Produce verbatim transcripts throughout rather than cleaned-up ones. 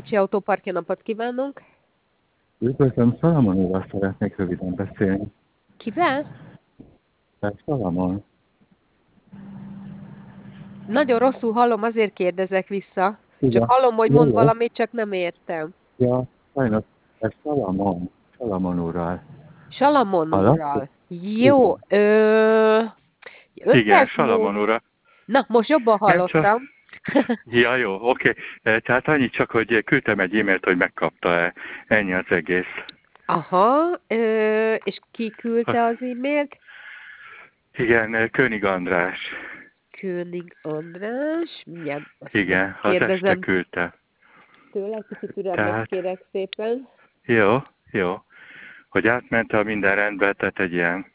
Kicsi Autópark, jó napot kívánunk! Üdvözlöm, Salamon úrral szeretnék röviden beszélni. Kivel? Tehát Salamon. Nagyon rosszul hallom, azért kérdezek vissza. Csak Igen. hallom, hogy Jó, mond jó. valamit, csak nem értem. Ja, sajnos, ez Salamon. Salamon úrral. Salamon Hallatszik? úrral. Jó. Igen. Ö... öt Igen, perc Salamon múlva... ura. Na, most jobban Nem csak... hallottam. Ja, jó, oké. Okay. Tehát annyit csak, hogy küldtem egy e-mailt, hogy megkapta-e. Ennyi az egész. Aha, ö... és ki küldte az e-mailt? Igen, König András. König András. Mindjárt azt Igen, az este kérdezem küldte. tőle, egy kicsit türelmet Tehát, kérek szépen. jó, jó. Hogy átment a minden rendbe, tehát egy ilyen...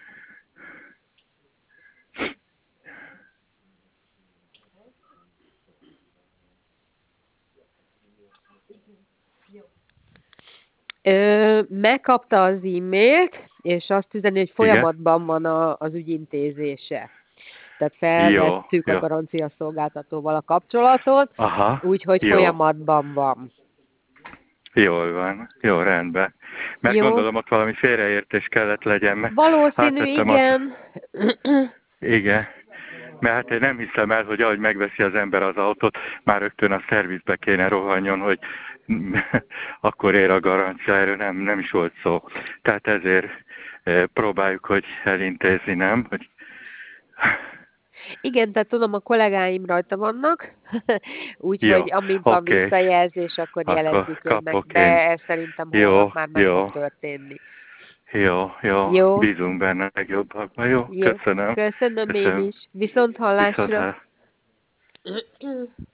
Ö, megkapta az e-mailt, és azt üzeni, hogy Igen? folyamatban van a, az ügyintézése. Tehát Jó, felvettük a jó. garancia szolgáltatóval a kapcsolatot, Aha, úgyhogy jó. folyamatban van. Jól van, jó, rendben. Mert Jó. gondolom ott valami félreértés kellett legyen, mert Valószínű, átvettem azt... igen. Igen. Mert hát én nem hiszem el, hogy ahogy megveszi az ember az autót, már rögtön a szervizbe kéne rohanjon, hogy akkor ér a garancia, erről nem, nem is volt szó. Tehát ezért próbáljuk, hogy elintézni, nem? Hogy... Igen, tehát tudom, a kollégáim rajta vannak, Jó, úgyhogy amint van oké. visszajelzés, akkor jelezzük Akkor önnek, kapok én. de szerintem Jó, holnap már meg jó. fog történni. Jó, jó. Jó. Bízunk benne legjobbakban. Jó, Jó. köszönöm. Köszönöm én Köszönöm. is. Viszont hallásra. Viszont